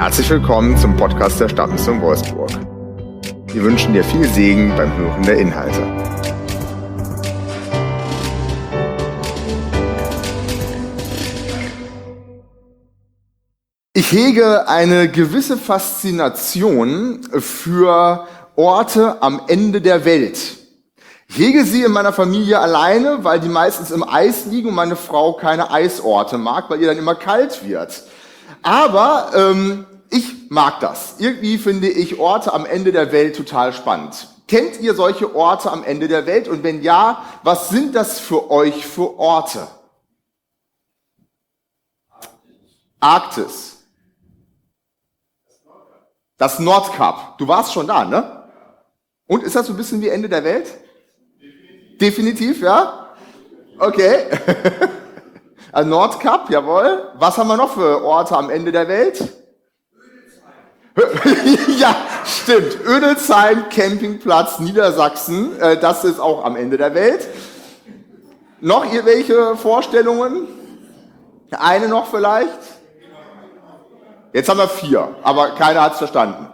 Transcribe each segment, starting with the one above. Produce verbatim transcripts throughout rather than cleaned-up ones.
Herzlich willkommen zum Podcast der Stadtmission Wolfsburg. Wir wünschen dir viel Segen beim Hören der Inhalte. Ich hege eine gewisse Faszination für Orte am Ende der Welt. Ich hege sie in meiner Familie alleine, weil die meistens im Eis liegen und meine Frau keine Eisorte mag, weil ihr dann immer kalt wird. Aber ähm, ich mag das. Irgendwie finde ich Orte am Ende der Welt total spannend. Kennt ihr solche Orte am Ende der Welt? Und wenn ja, was sind das für euch für Orte? Arktis. Das Nordkap. Du warst schon da, ne? Und ist das so ein bisschen wie Ende der Welt? Definitiv, Definitiv ja? Okay. Also Nordkap, jawohl. Was haben wir noch für Orte am Ende der Welt? Ödelsheim. Ja, stimmt. Ödelsheim, Campingplatz, Niedersachsen. Das ist auch am Ende der Welt. Noch irgendwelche Vorstellungen? Eine noch vielleicht? Jetzt haben wir vier, aber keiner hat es verstanden.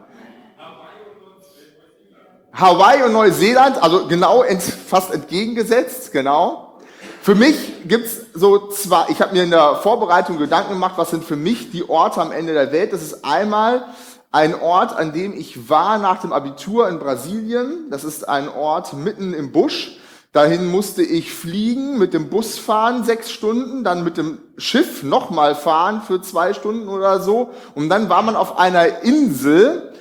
Hawaii und Neuseeland, also genau ent, fast entgegengesetzt, genau. Für mich gibt's so zwei, ich habe mir in der Vorbereitung Gedanken gemacht, was sind für mich die Orte am Ende der Welt. Das ist einmal ein Ort, an dem ich war nach dem Abitur in Brasilien. Das ist ein Ort mitten im Busch. Dahin musste ich fliegen, mit dem Bus fahren, sechs Stunden, dann mit dem Schiff nochmal fahren für zwei Stunden oder so. Und dann war man auf einer Insel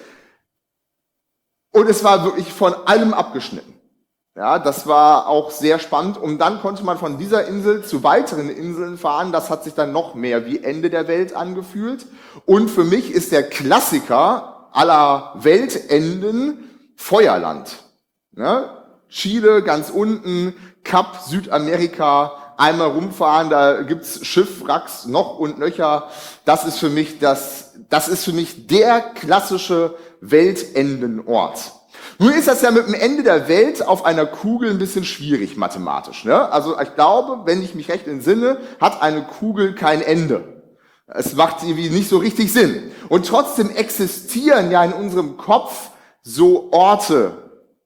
und es war wirklich von allem abgeschnitten. Ja, das war auch sehr spannend. Und dann konnte man von dieser Insel zu weiteren Inseln fahren. Das hat sich dann noch mehr wie Ende der Welt angefühlt. Und für mich ist der Klassiker aller Weltenden Feuerland. Ja, Chile ganz unten, Kap Südamerika, einmal rumfahren, da gibt's Schiffwracks noch und nöcher. Das ist für mich das, das ist für mich der klassische Weltendenort. Nun ist das ja mit dem Ende der Welt auf einer Kugel ein bisschen schwierig mathematisch, ne? Also ich glaube, wenn ich mich recht entsinne, hat eine Kugel kein Ende. Es macht irgendwie nicht so richtig Sinn. Und trotzdem existieren ja in unserem Kopf so Orte,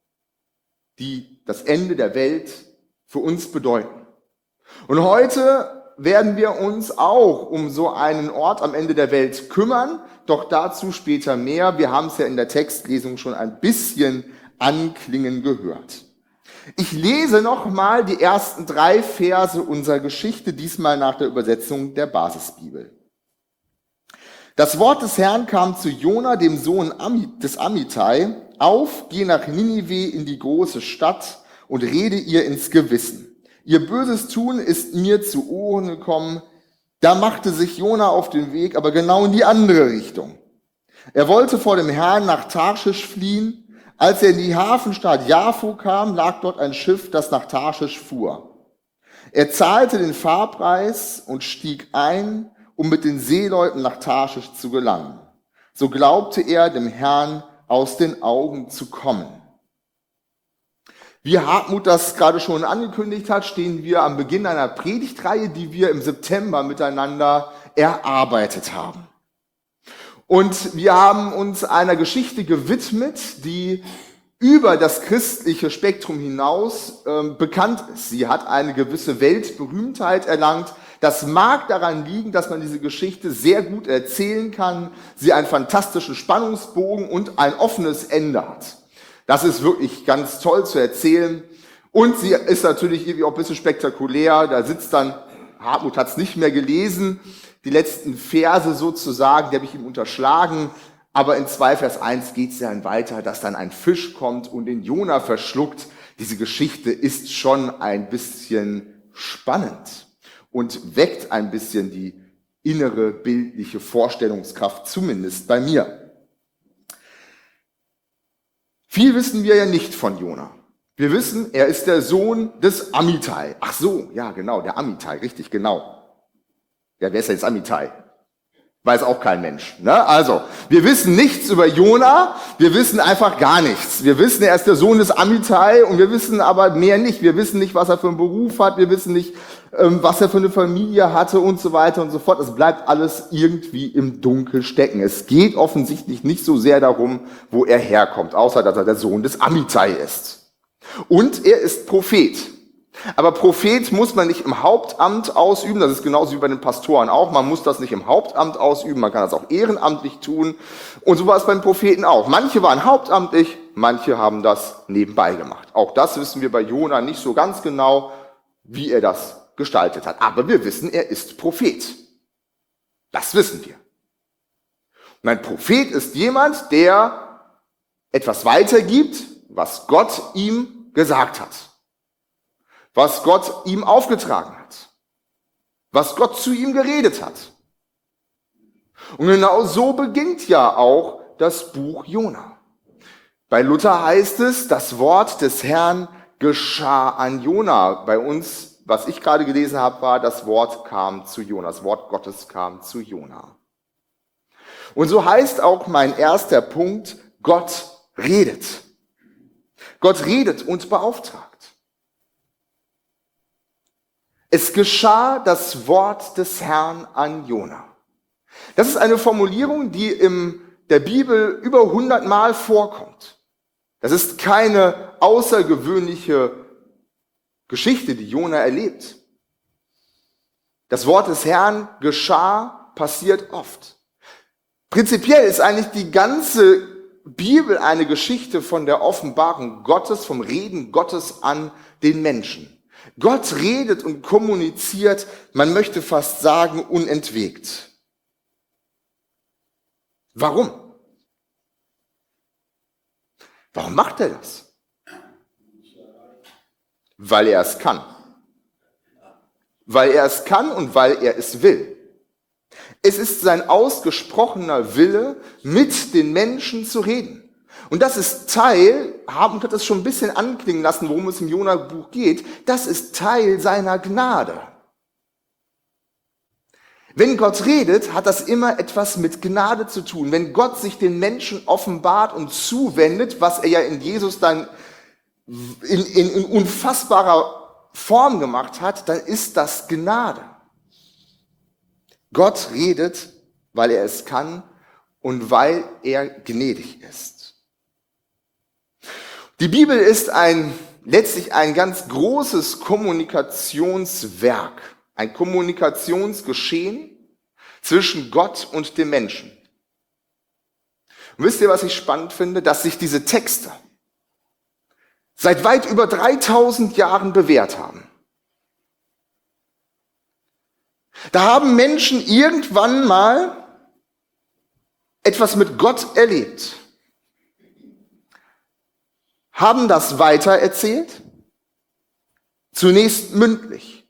die das Ende der Welt für uns bedeuten. Und heute werden wir uns auch um so einen Ort am Ende der Welt kümmern, doch dazu später mehr. Wir haben es ja in der Textlesung schon ein bisschen anklingen gehört. Ich lese nochmal die ersten drei Verse unserer Geschichte, diesmal nach der Übersetzung der Basisbibel. Das Wort des Herrn kam zu Jona, dem Sohn des Amittai: Auf, geh nach Ninive in die große Stadt und rede ihr ins Gewissen. Ihr böses Tun ist mir zu Ohren gekommen. Da machte sich Jona auf den Weg, aber genau in die andere Richtung. Er wollte vor dem Herrn nach Tarschisch fliehen. Als er in die Hafenstadt Jaffo kam, lag dort ein Schiff, das nach Tarschisch fuhr. Er zahlte den Fahrpreis und stieg ein, um mit den Seeleuten nach Tarschisch zu gelangen. So glaubte er, dem Herrn aus den Augen zu kommen. Wie Hartmut das gerade schon angekündigt hat, stehen wir am Beginn einer Predigtreihe, die wir im September miteinander erarbeitet haben. Und wir haben uns einer Geschichte gewidmet, die über das christliche Spektrum hinaus äh, bekannt ist. Sie hat eine gewisse Weltberühmtheit erlangt. Das mag daran liegen, dass man diese Geschichte sehr gut erzählen kann, sie einen fantastischen Spannungsbogen und ein offenes Ende hat. Das ist wirklich ganz toll zu erzählen. Und sie ist natürlich irgendwie auch ein bisschen spektakulär. Da sitzt dann, Hartmut hat es nicht mehr gelesen, die letzten Verse sozusagen, die habe ich ihm unterschlagen. Aber in zwei Vers eins geht es dann weiter, dass dann ein Fisch kommt und den Jona verschluckt. Diese Geschichte ist schon ein bisschen spannend und weckt ein bisschen die innere bildliche Vorstellungskraft, zumindest bei mir. Viel wissen wir ja nicht von Jona. Wir wissen, er ist der Sohn des Amittai. Ach so, ja genau, der Amittai, richtig, genau. Ja, wer ist denn jetzt Amittai? Weiß auch kein Mensch. Ne? Also, wir wissen nichts über Jona, wir wissen einfach gar nichts. Wir wissen, er ist der Sohn des Amittai und wir wissen aber mehr nicht. Wir wissen nicht, was er für einen Beruf hat, wir wissen nicht, was er für eine Familie hatte und so weiter und so fort. Es bleibt alles irgendwie im Dunkel stecken. Es geht offensichtlich nicht so sehr darum, wo er herkommt, außer dass er der Sohn des Amittai ist. Und er ist Prophet. Aber Prophet muss man nicht im Hauptamt ausüben, das ist genauso wie bei den Pastoren auch, man muss das nicht im Hauptamt ausüben, man kann das auch ehrenamtlich tun und so war es beim Propheten auch. Manche waren hauptamtlich, manche haben das nebenbei gemacht. Auch das wissen wir bei Jona nicht so ganz genau, wie er das gestaltet hat. Aber wir wissen, er ist Prophet. Das wissen wir. Und ein Prophet ist jemand, der etwas weitergibt, was Gott ihm gesagt hat. Was Gott ihm aufgetragen hat, was Gott zu ihm geredet hat. Und genau so beginnt ja auch das Buch Jona. Bei Luther heißt es, das Wort des Herrn geschah an Jona. Bei uns, was ich gerade gelesen habe, war, das Wort kam zu Jona, das Wort Gottes kam zu Jona. Und so heißt auch mein erster Punkt, Gott redet. Gott redet und beauftragt. Es geschah das Wort des Herrn an Jona. Das ist eine Formulierung, die in der Bibel über hundert Mal vorkommt. Das ist keine außergewöhnliche Geschichte, die Jona erlebt. Das Wort des Herrn geschah, passiert oft. Prinzipiell ist eigentlich die ganze Bibel eine Geschichte von der Offenbarung Gottes, vom Reden Gottes an den Menschen. Gott redet und kommuniziert, man möchte fast sagen, unentwegt. Warum? Warum macht er das? Weil er es kann. Weil er es kann und weil er es will. Es ist sein ausgesprochener Wille, mit den Menschen zu reden. Und das ist Teil, haben wir das schon ein bisschen anklingen lassen, worum es im Jona-Buch geht, das ist Teil seiner Gnade. Wenn Gott redet, hat das immer etwas mit Gnade zu tun. Wenn Gott sich den Menschen offenbart und zuwendet, was er ja in Jesus dann in, in, in unfassbarer Form gemacht hat, dann ist das Gnade. Gott redet, weil er es kann und weil er gnädig ist. Die Bibel ist ein, letztlich ein ganz großes Kommunikationswerk, ein Kommunikationsgeschehen zwischen Gott und dem Menschen. Und wisst ihr, was ich spannend finde? Dass sich diese Texte seit weit über dreitausend Jahren bewährt haben. Da haben Menschen irgendwann mal etwas mit Gott erlebt. Haben das weitererzählt, zunächst mündlich,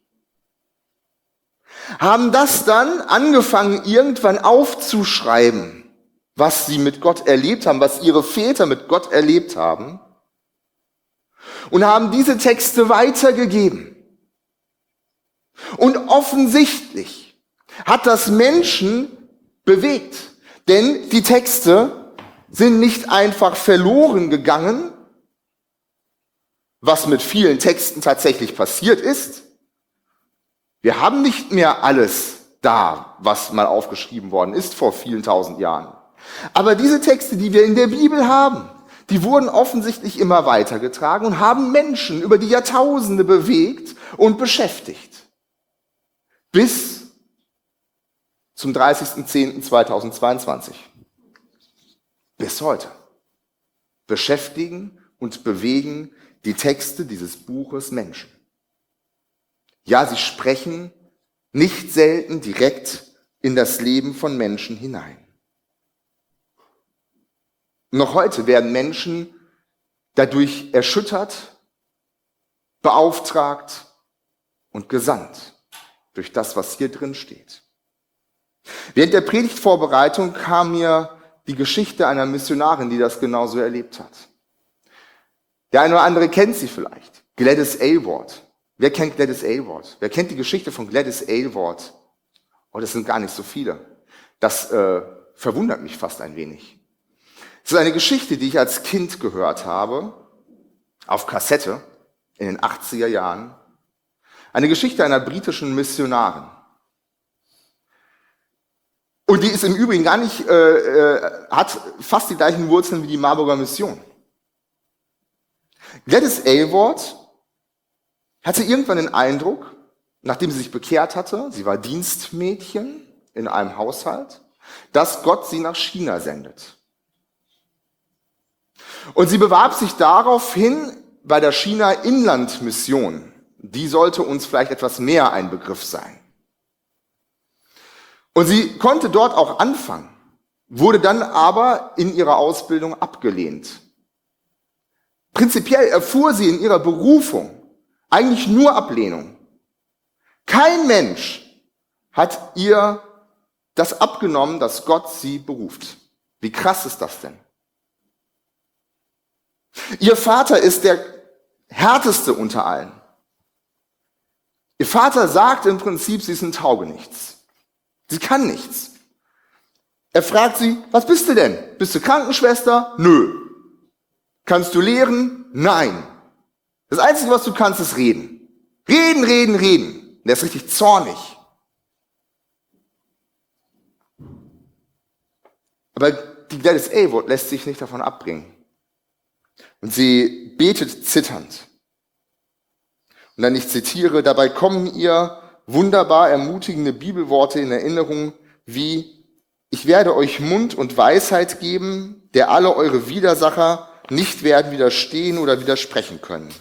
haben das dann angefangen irgendwann aufzuschreiben, was sie mit Gott erlebt haben, was ihre Väter mit Gott erlebt haben und haben diese Texte weitergegeben. Und offensichtlich hat das Menschen bewegt, denn die Texte sind nicht einfach verloren gegangen, was mit vielen Texten tatsächlich passiert ist. Wir haben nicht mehr alles da, was mal aufgeschrieben worden ist vor vielen tausend Jahren. Aber diese Texte, die wir in der Bibel haben, die wurden offensichtlich immer weitergetragen und haben Menschen über die Jahrtausende bewegt und beschäftigt. Bis zum dreißigsten zehnten zweitausendzweiundzwanzig. Bis heute. Beschäftigen und bewegen die Texte dieses Buches Menschen. Ja, sie sprechen nicht selten direkt in das Leben von Menschen hinein. Noch heute werden Menschen dadurch erschüttert, beauftragt und gesandt durch das, was hier drin steht. Während der Predigtvorbereitung kam mir die Geschichte einer Missionarin, die das genauso erlebt hat. Der eine oder andere kennt sie vielleicht. Gladys Aylward. Wer kennt Gladys Aylward? Wer kennt die Geschichte von Gladys Aylward? Oh, das sind gar nicht so viele. Das äh, verwundert mich fast ein wenig. Es ist eine Geschichte, die ich als Kind gehört habe, auf Kassette in den achtziger Jahren. Eine Geschichte einer britischen Missionarin. Und die ist im Übrigen gar nicht, äh, äh, hat fast die gleichen Wurzeln wie die Marburger Mission. Gladys Aylward hatte irgendwann den Eindruck, nachdem sie sich bekehrt hatte, sie war Dienstmädchen in einem Haushalt, dass Gott sie nach China sendet. Und sie bewarb sich daraufhin bei der China-Inland-Mission. Die sollte uns vielleicht etwas mehr ein Begriff sein. Und sie konnte dort auch anfangen, wurde dann aber in ihrer Ausbildung abgelehnt. Prinzipiell erfuhr sie in ihrer Berufung eigentlich nur Ablehnung. Kein Mensch hat ihr das abgenommen, dass Gott sie beruft. Wie krass ist das denn? Ihr Vater ist der härteste unter allen. Ihr Vater sagt im Prinzip, sie ist ein Taugenichts. Sie kann nichts. Er fragt sie, was bist du denn? Bist du Krankenschwester? Nö. Kannst du lehren? Nein. Das Einzige, was du kannst, ist reden. Reden, reden, reden. Der ist richtig zornig. Aber die Gladys Aylward lässt sich nicht davon abbringen. Und sie betet zitternd. Und dann, ich zitiere, dabei kommen ihr wunderbar ermutigende Bibelworte in Erinnerung, wie: Ich werde euch Mund und Weisheit geben, der alle eure Widersacher nicht werden widerstehen oder widersprechen können.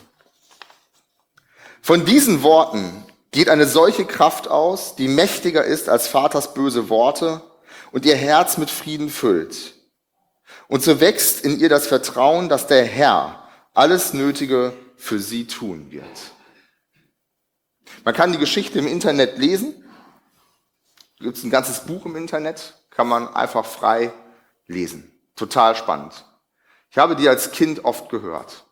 Von diesen Worten geht eine solche Kraft aus, die mächtiger ist als Vaters böse Worte und ihr Herz mit Frieden füllt. Und so wächst in ihr das Vertrauen, dass der Herr alles Nötige für sie tun wird. Man kann die Geschichte im Internet lesen. Da gibt es ein ganzes Buch im Internet, kann man einfach frei lesen. Total spannend. Ich habe die als Kind oft gehört.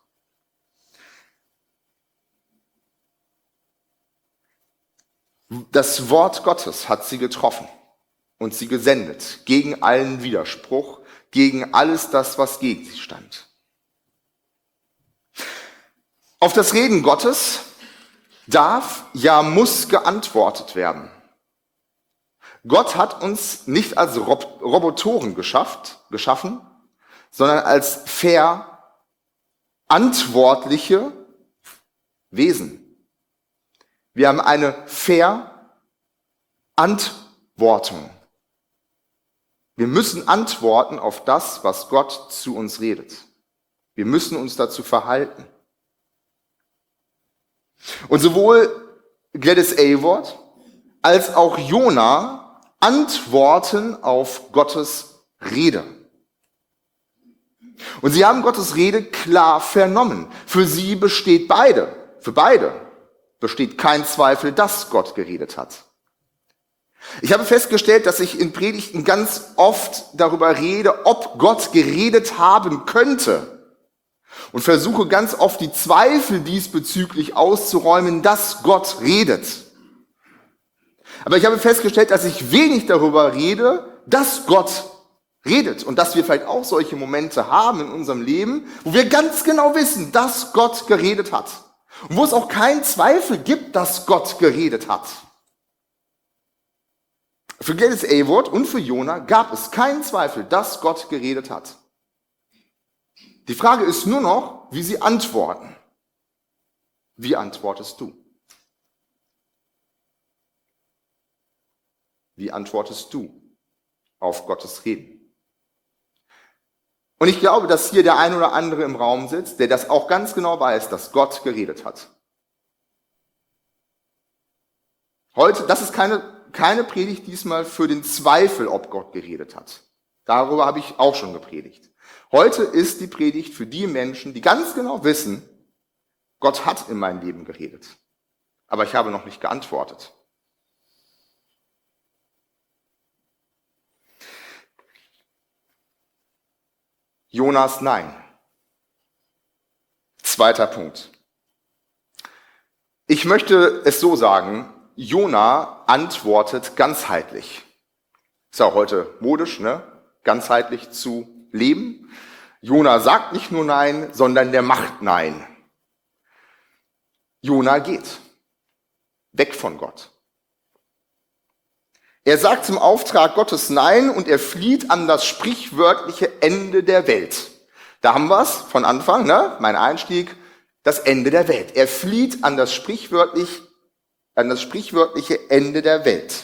Das Wort Gottes hat sie getroffen und sie gesendet, gegen allen Widerspruch, gegen alles das, was gegen sie stand. Auf das Reden Gottes darf, ja muss geantwortet werden. Gott hat uns nicht als Rob- Robotoren geschafft, geschaffen, sondern als verantwortliche Wesen. Wir haben eine Verantwortung. Wir müssen antworten auf das, was Gott zu uns redet. Wir müssen uns dazu verhalten. Und sowohl Gladys Aylward als auch Jona antworten auf Gottes Rede. Und sie haben Gottes Rede klar vernommen. Für sie besteht beide, für beide besteht kein Zweifel, dass Gott geredet hat. Ich habe festgestellt, dass ich in Predigten ganz oft darüber rede, ob Gott geredet haben könnte. Und versuche ganz oft die Zweifel diesbezüglich auszuräumen, dass Gott redet. Aber ich habe festgestellt, dass ich wenig darüber rede, dass Gott redet. Und dass wir vielleicht auch solche Momente haben in unserem Leben, wo wir ganz genau wissen, dass Gott geredet hat. Und wo es auch keinen Zweifel gibt, dass Gott geredet hat. Für Gladys Aylward und für Jona gab es keinen Zweifel, dass Gott geredet hat. Die Frage ist nur noch, wie sie antworten. Wie antwortest du? Wie antwortest du auf Gottes Reden? Und ich glaube, dass hier der ein oder andere im Raum sitzt, der das auch ganz genau weiß, dass Gott geredet hat. Heute, das ist keine, keine Predigt diesmal für den Zweifel, ob Gott geredet hat. Darüber habe ich auch schon gepredigt. Heute ist die Predigt für die Menschen, die ganz genau wissen, Gott hat in mein Leben geredet. Aber ich habe noch nicht geantwortet. Jonas Nein. Zweiter Punkt. Ich möchte es so sagen, Jona antwortet ganzheitlich. Ist ja auch heute modisch, ne? Ganzheitlich zu leben. Jona sagt nicht nur Nein, sondern der macht Nein. Jona geht weg von Gott. Er sagt zum Auftrag Gottes Nein und er flieht an das sprichwörtliche Ende der Welt. Da haben wir es von Anfang, ne? Mein Einstieg, das Ende der Welt. Er flieht an das sprichwörtlich, an das sprichwörtliche Ende der Welt.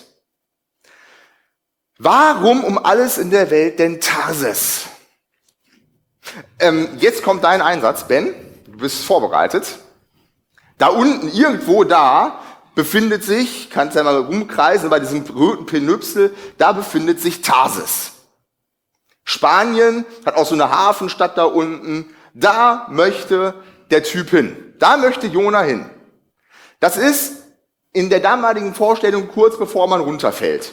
Warum um alles in der Welt denn Tarses? Ähm, jetzt kommt dein Einsatz, Ben. Du bist vorbereitet. Da unten, irgendwo da, befindet sich, kannst ja mal rumkreisen, bei diesem roten Penüpsel, da befindet sich Tarsis. Spanien hat auch so eine Hafenstadt da unten. Da möchte der Typ hin. Da möchte Jona hin. Das ist in der damaligen Vorstellung kurz bevor man runterfällt.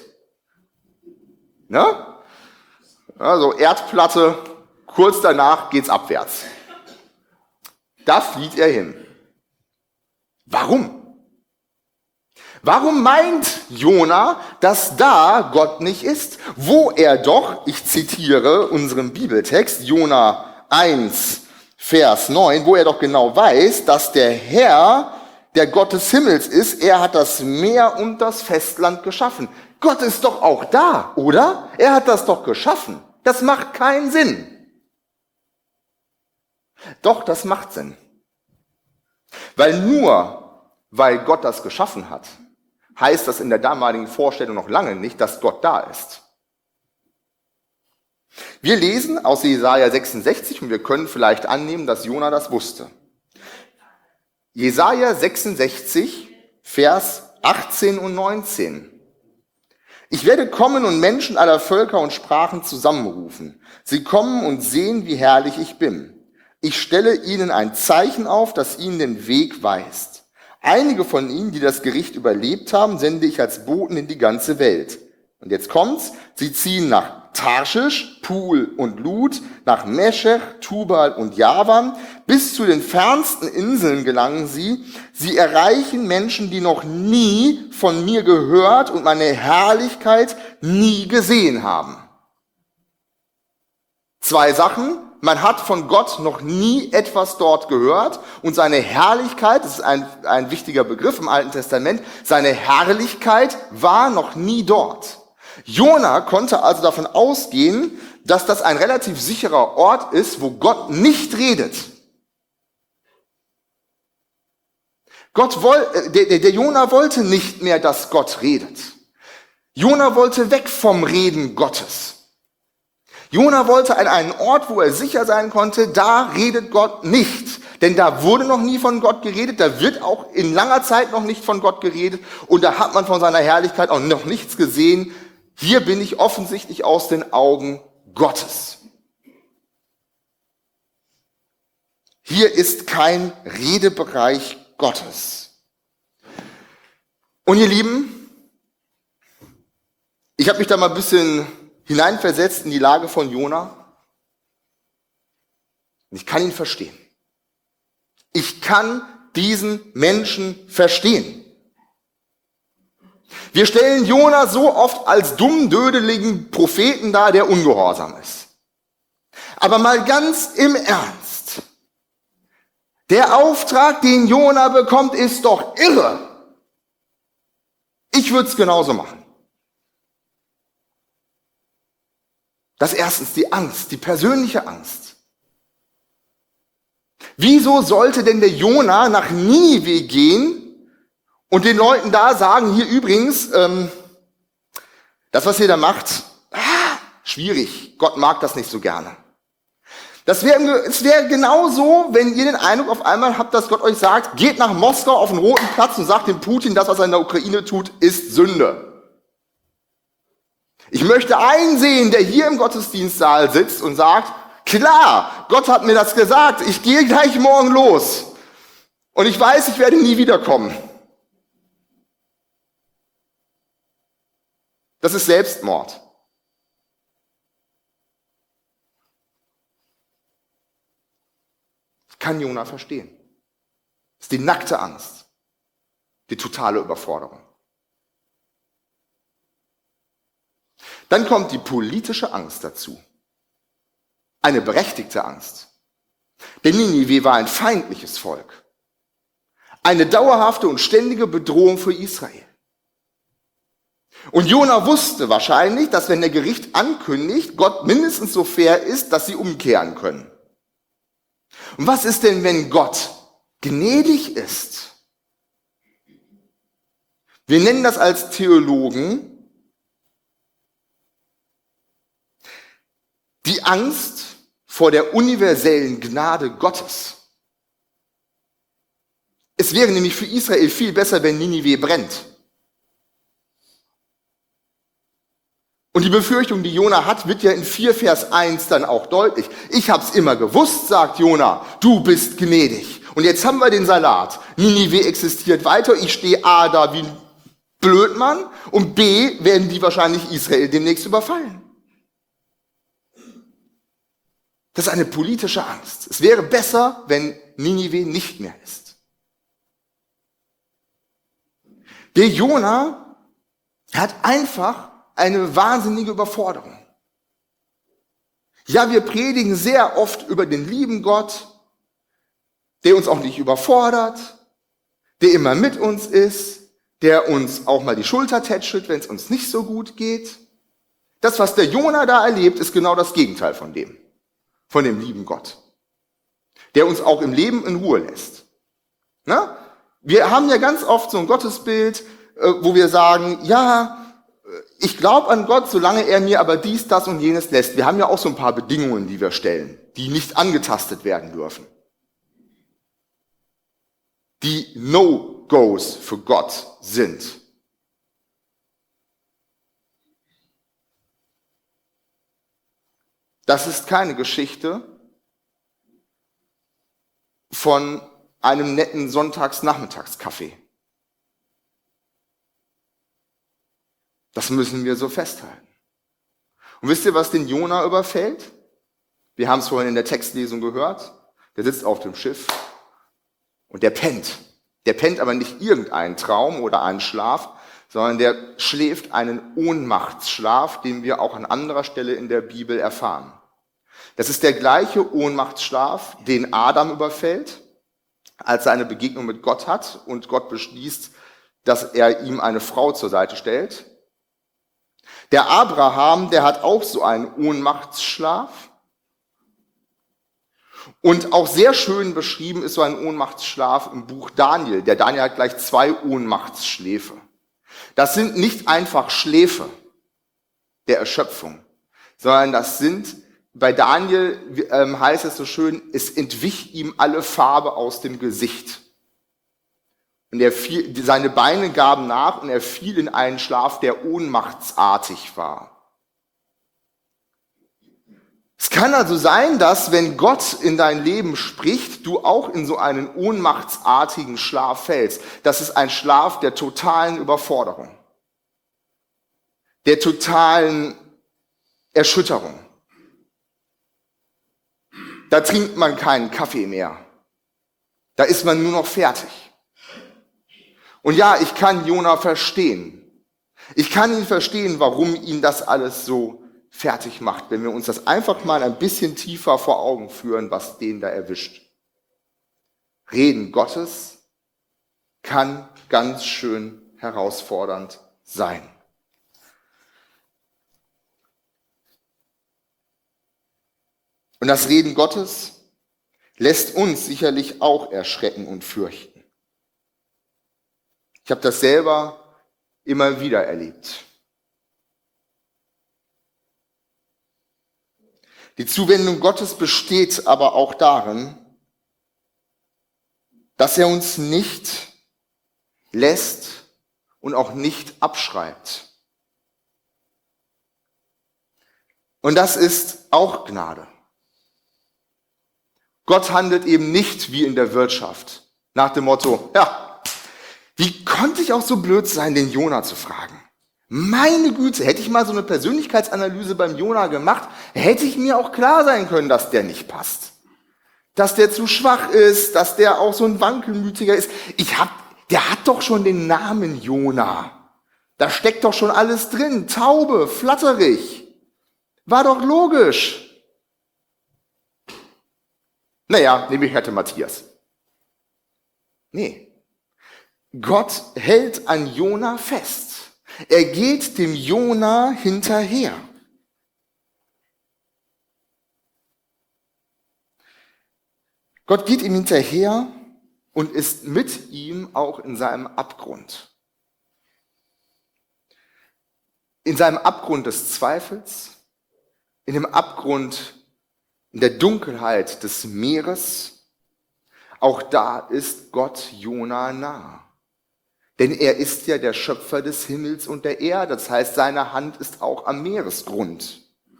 Ne? Also Erdplatte, kurz danach geht's abwärts. Da flieht er hin. Warum? Warum meint Jona, dass da Gott nicht ist, wo er doch, ich zitiere unseren Bibeltext, Jona eins, Vers neun, wo er doch genau weiß, dass der Herr, der Gott des Himmels ist, er hat das Meer und das Festland geschaffen. Gott ist doch auch da, oder? Er hat das doch geschaffen. Das macht keinen Sinn. Doch, das macht Sinn. Weil nur, weil Gott das geschaffen hat, heißt das in der damaligen Vorstellung noch lange nicht, dass Gott da ist. Wir lesen aus Jesaja sechsundsechzig und wir können vielleicht annehmen, dass Jona das wusste. Jesaja sechsundsechzig, Vers achtzehn und neunzehn. Ich werde kommen und Menschen aller Völker und Sprachen zusammenrufen. Sie kommen und sehen, wie herrlich ich bin. Ich stelle ihnen ein Zeichen auf, das ihnen den Weg weist. Einige von ihnen, die das Gericht überlebt haben, sende ich als Boten in die ganze Welt. Und jetzt kommt's, sie ziehen nach Tarschisch, Pul und Lud, nach Meschech, Tubal und Javan, bis zu den fernsten Inseln gelangen sie. Sie erreichen Menschen, die noch nie von mir gehört und meine Herrlichkeit nie gesehen haben. Zwei Sachen. Man hat von Gott noch nie etwas dort gehört und seine Herrlichkeit, das ist ein, ein wichtiger Begriff im Alten Testament, seine Herrlichkeit war noch nie dort. Jona konnte also davon ausgehen, dass das ein relativ sicherer Ort ist, wo Gott nicht redet. Gott woll, der, der, der Jona wollte nicht mehr, dass Gott redet. Jona wollte weg vom Reden Gottes. Jona wollte an einen Ort, wo er sicher sein konnte, da redet Gott nicht. Denn da wurde noch nie von Gott geredet, da wird auch in langer Zeit noch nicht von Gott geredet und da hat man von seiner Herrlichkeit auch noch nichts gesehen. Hier bin ich offensichtlich aus den Augen Gottes. Hier ist kein Redebereich Gottes. Und ihr Lieben, ich habe mich da mal ein bisschen hineinversetzt in die Lage von Jona. Und ich kann ihn verstehen. Ich kann diesen Menschen verstehen. Wir stellen Jona so oft als dummdödeligen Propheten dar, der ungehorsam ist. Aber mal ganz im Ernst. Der Auftrag, den Jona bekommt, ist doch irre. Ich würde es genauso machen. Das ist erstens die Angst, die persönliche Angst. Wieso sollte denn der Jona nach Ninive gehen und den Leuten da sagen, hier übrigens, ähm, das, was ihr da macht, ah, schwierig, Gott mag das nicht so gerne. Das wäre es wäre genauso, wenn ihr den Eindruck auf einmal habt, dass Gott euch sagt, geht nach Moskau auf den Roten Platz und sagt dem Putin, das, was er in der Ukraine tut, ist Sünde. Ich möchte einen sehen, der hier im Gottesdienstsaal sitzt und sagt, klar, Gott hat mir das gesagt, ich gehe gleich morgen los und ich weiß, ich werde nie wiederkommen. Das ist Selbstmord. Ich kann Jona verstehen. Das ist die nackte Angst, die totale Überforderung. Dann kommt die politische Angst dazu. Eine berechtigte Angst. Denn Ninive war ein feindliches Volk. Eine dauerhafte und ständige Bedrohung für Israel. Und Jona wusste wahrscheinlich, dass wenn der Gericht ankündigt, Gott mindestens so fair ist, dass sie umkehren können. Und was ist denn, wenn Gott gnädig ist? Wir nennen das als Theologen die Angst vor der universellen Gnade Gottes. Es wäre nämlich für Israel viel besser, wenn Ninive brennt. Und die Befürchtung, die Jona hat, wird ja in vier Vers eins dann auch deutlich. Ich hab's immer gewusst, sagt Jona, du bist gnädig. Und jetzt haben wir den Salat. Ninive existiert weiter, ich stehe A da wie ein Blödmann und B werden die wahrscheinlich Israel demnächst überfallen. Das ist eine politische Angst. Es wäre besser, wenn Ninive nicht mehr ist. Der Jona hat einfach eine wahnsinnige Überforderung. Ja, wir predigen sehr oft über den lieben Gott, der uns auch nicht überfordert, der immer mit uns ist, der uns auch mal die Schulter tätschelt, wenn es uns nicht so gut geht. Das, was der Jona da erlebt, ist genau das Gegenteil von dem, von dem lieben Gott, der uns auch im Leben in Ruhe lässt. Na? Wir haben ja ganz oft so ein Gottesbild, wo wir sagen, ja, ich glaube an Gott, solange er mir aber dies, das und jenes lässt. Wir haben ja auch so ein paar Bedingungen, die wir stellen, die nicht angetastet werden dürfen. Die No-Gos für Gott sind. Das ist keine Geschichte von einem netten Sonntagsnachmittagskaffee. Das müssen wir so festhalten. Und wisst ihr, was den Jona überfällt? Wir haben es vorhin in der Textlesung gehört. Der sitzt auf dem Schiff und der pennt. Der pennt aber nicht irgendeinen Traum oder einen Schlaf, sondern der schläft einen Ohnmachtsschlaf, den wir auch an anderer Stelle in der Bibel erfahren. Das ist der gleiche Ohnmachtsschlaf, den Adam überfällt, als er eine Begegnung mit Gott hat und Gott beschließt, dass er ihm eine Frau zur Seite stellt. Der Abraham, der hat auch so einen Ohnmachtsschlaf. Und auch sehr schön beschrieben ist so ein Ohnmachtsschlaf im Buch Daniel. Der Daniel hat gleich zwei Ohnmachtsschläfe. Das sind nicht einfach Schläfe der Erschöpfung, sondern das sind, bei Daniel ähm, heißt es so schön, es entwich ihm alle Farbe aus dem Gesicht. Und er fiel, seine Beine gaben nach und er fiel in einen Schlaf, der ohnmachtsartig war. Es kann also sein, dass, wenn Gott in dein Leben spricht, du auch in so einen ohnmachtsartigen Schlaf fällst. Das ist ein Schlaf der totalen Überforderung, der totalen Erschütterung. Da trinkt man keinen Kaffee mehr. Da ist man nur noch fertig. Und ja, ich kann Jona verstehen. Ich kann ihn verstehen, warum ihn das alles so fertig macht, wenn wir uns das einfach mal ein bisschen tiefer vor Augen führen, was den da erwischt. Reden Gottes kann ganz schön herausfordernd sein. Und das Reden Gottes lässt uns sicherlich auch erschrecken und fürchten. Ich habe das selber immer wieder erlebt. Die Zuwendung Gottes besteht aber auch darin, dass er uns nicht lässt und auch nicht abschreibt. Und das ist auch Gnade. Gott handelt eben nicht wie in der Wirtschaft, nach dem Motto, ja, wie konnte ich auch so blöd sein, den Jona zu fragen? Meine Güte, hätte ich mal so eine Persönlichkeitsanalyse beim Jona gemacht, hätte ich mir auch klar sein können, dass der nicht passt. Dass der zu schwach ist, dass der auch so ein Wankelmütiger ist. Ich hab, der hat doch schon den Namen Jona. Da steckt doch schon alles drin. Taube, flatterig. War doch logisch. Naja, nehme ich hätte Matthias. Nee. Gott hält an Jona fest. Er geht dem Jona hinterher. Gott geht ihm hinterher und ist mit ihm auch in seinem Abgrund. In seinem Abgrund des Zweifels, in dem Abgrund, in der Dunkelheit des Meeres, auch da ist Gott Jona nah. Denn er ist ja der Schöpfer des Himmels und der Erde, das heißt, seine Hand ist auch am Meeresgrund.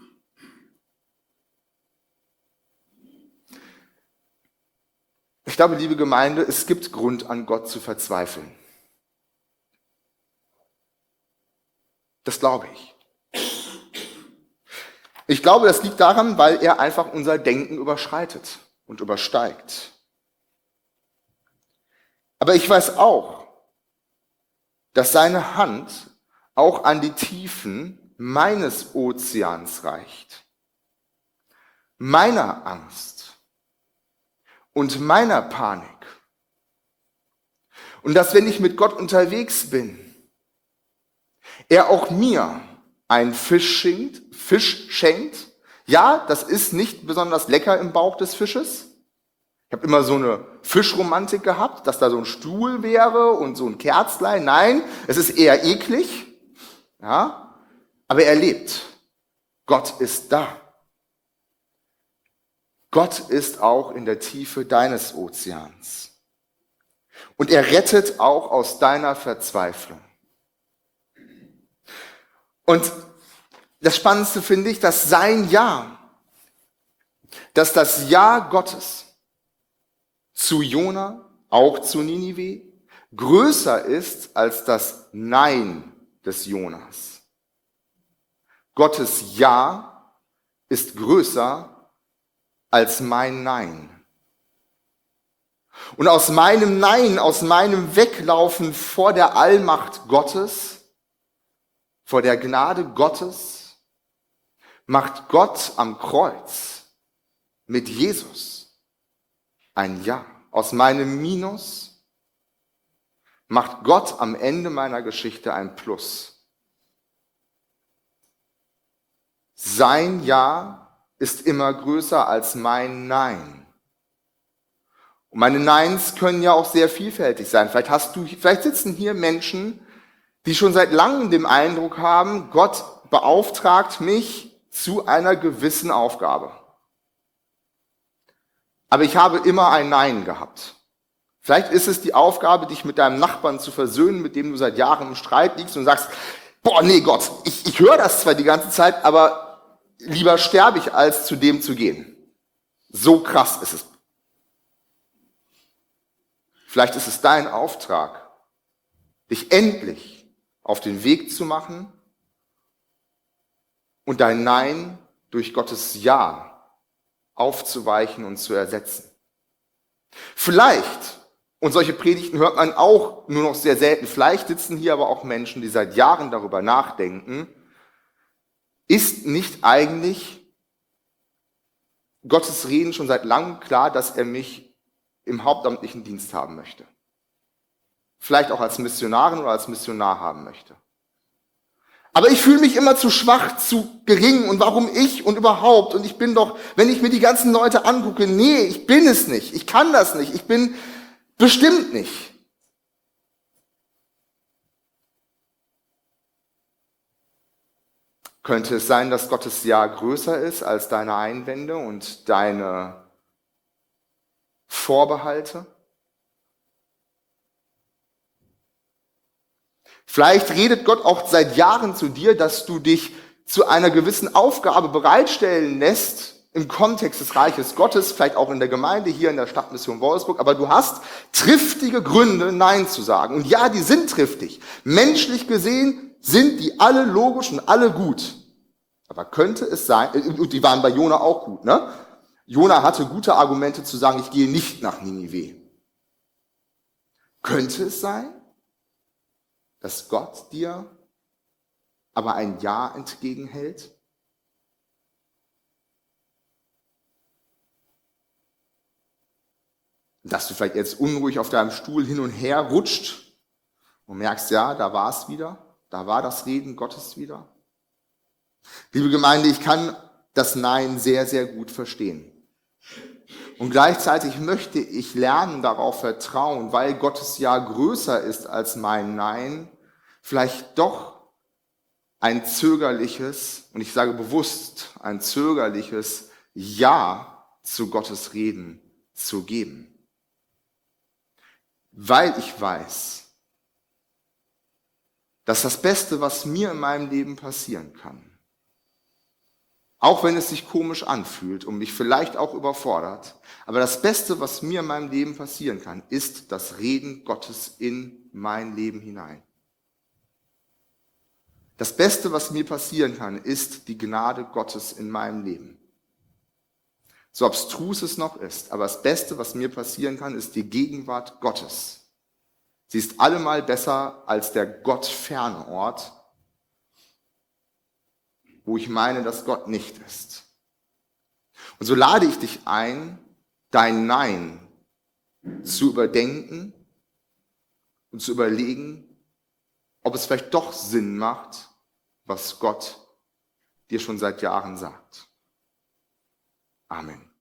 Ich glaube, liebe Gemeinde, es gibt Grund, an Gott zu verzweifeln. Das glaube ich. Ich glaube, das liegt daran, weil er einfach unser Denken überschreitet und übersteigt. Aber ich weiß auch, dass seine Hand auch an die Tiefen meines Ozeans reicht, meiner Angst und meiner Panik. Und dass, wenn ich mit Gott unterwegs bin, er auch mir einen Fisch schenkt, Fisch schenkt. Ja, das ist nicht besonders lecker im Bauch des Fisches. Ich habe immer so eine Fischromantik gehabt, dass da so ein Stuhl wäre und so ein Kerzlein. Nein, es ist eher eklig. Ja, aber er lebt. Gott ist da. Gott ist auch in der Tiefe deines Ozeans. Und er rettet auch aus deiner Verzweiflung. Und das Spannendste finde ich, dass sein Ja, dass das Ja Gottes zu Jona, auch zu Ninive, größer ist als das Nein des Jonas. Gottes Ja ist größer als mein Nein. Und aus meinem Nein, aus meinem Weglaufen vor der Allmacht Gottes, vor der Gnade Gottes, macht Gott am Kreuz mit Jesus ein Ja. Aus meinem Minus macht Gott am Ende meiner Geschichte ein Plus. Sein Ja ist immer größer als mein Nein. Und meine Neins können ja auch sehr vielfältig sein. Vielleicht hast du, vielleicht sitzen hier Menschen, die schon seit langem den Eindruck haben, Gott beauftragt mich zu einer gewissen Aufgabe. Aber ich habe immer ein Nein gehabt. Vielleicht ist es die Aufgabe, dich mit deinem Nachbarn zu versöhnen, mit dem du seit Jahren im Streit liegst und sagst, boah, nee Gott, ich, ich höre das zwar die ganze Zeit, aber lieber sterbe ich, als zu dem zu gehen. So krass ist es. Vielleicht ist es dein Auftrag, dich endlich auf den Weg zu machen und dein Nein durch Gottes Ja aufzuweichen und zu ersetzen. Vielleicht, und solche Predigten hört man auch nur noch sehr selten, vielleicht sitzen hier aber auch Menschen, die seit Jahren darüber nachdenken, ist nicht eigentlich Gottes Reden schon seit langem klar, dass er mich im hauptamtlichen Dienst haben möchte. Vielleicht auch als Missionarin oder als Missionar haben möchte. Aber ich fühle mich immer zu schwach, zu gering und warum ich und überhaupt und ich bin doch, wenn ich mir die ganzen Leute angucke, nee, ich bin es nicht, ich kann das nicht, ich bin bestimmt nicht. Könnte es sein, dass Gottes Ja größer ist als deine Einwände und deine Vorbehalte? Vielleicht redet Gott auch seit Jahren zu dir, dass du dich zu einer gewissen Aufgabe bereitstellen lässt im Kontext des Reiches Gottes, vielleicht auch in der Gemeinde hier in der Stadtmission Wolfsburg, aber du hast triftige Gründe, Nein zu sagen. Und ja, die sind triftig. Menschlich gesehen sind die alle logisch und alle gut. Aber könnte es sein, und die waren bei Jona auch gut, ne? Jona hatte gute Argumente zu sagen, ich gehe nicht nach Ninive. Könnte es sein, dass Gott dir aber ein Ja entgegenhält? Dass du vielleicht jetzt unruhig auf deinem Stuhl hin und her rutscht und merkst, ja, da war es wieder, da war das Reden Gottes wieder. Liebe Gemeinde, ich kann das Nein sehr, sehr gut verstehen. Und gleichzeitig möchte ich lernen, darauf vertrauen, weil Gottes Ja größer ist als mein Nein, vielleicht doch ein zögerliches, und ich sage bewusst, ein zögerliches Ja zu Gottes Reden zu geben. Weil ich weiß, dass das Beste, was mir in meinem Leben passieren kann, auch wenn es sich komisch anfühlt und mich vielleicht auch überfordert, aber das Beste, was mir in meinem Leben passieren kann, ist das Reden Gottes in mein Leben hinein. Das Beste, was mir passieren kann, ist die Gnade Gottes in meinem Leben. So abstrus es noch ist, aber das Beste, was mir passieren kann, ist die Gegenwart Gottes. Sie ist allemal besser als der gottferne Ort, wo ich meine, dass Gott nicht ist. Und so lade ich dich ein, dein Nein zu überdenken und zu überlegen, ob es vielleicht doch Sinn macht, was Gott dir schon seit Jahren sagt. Amen.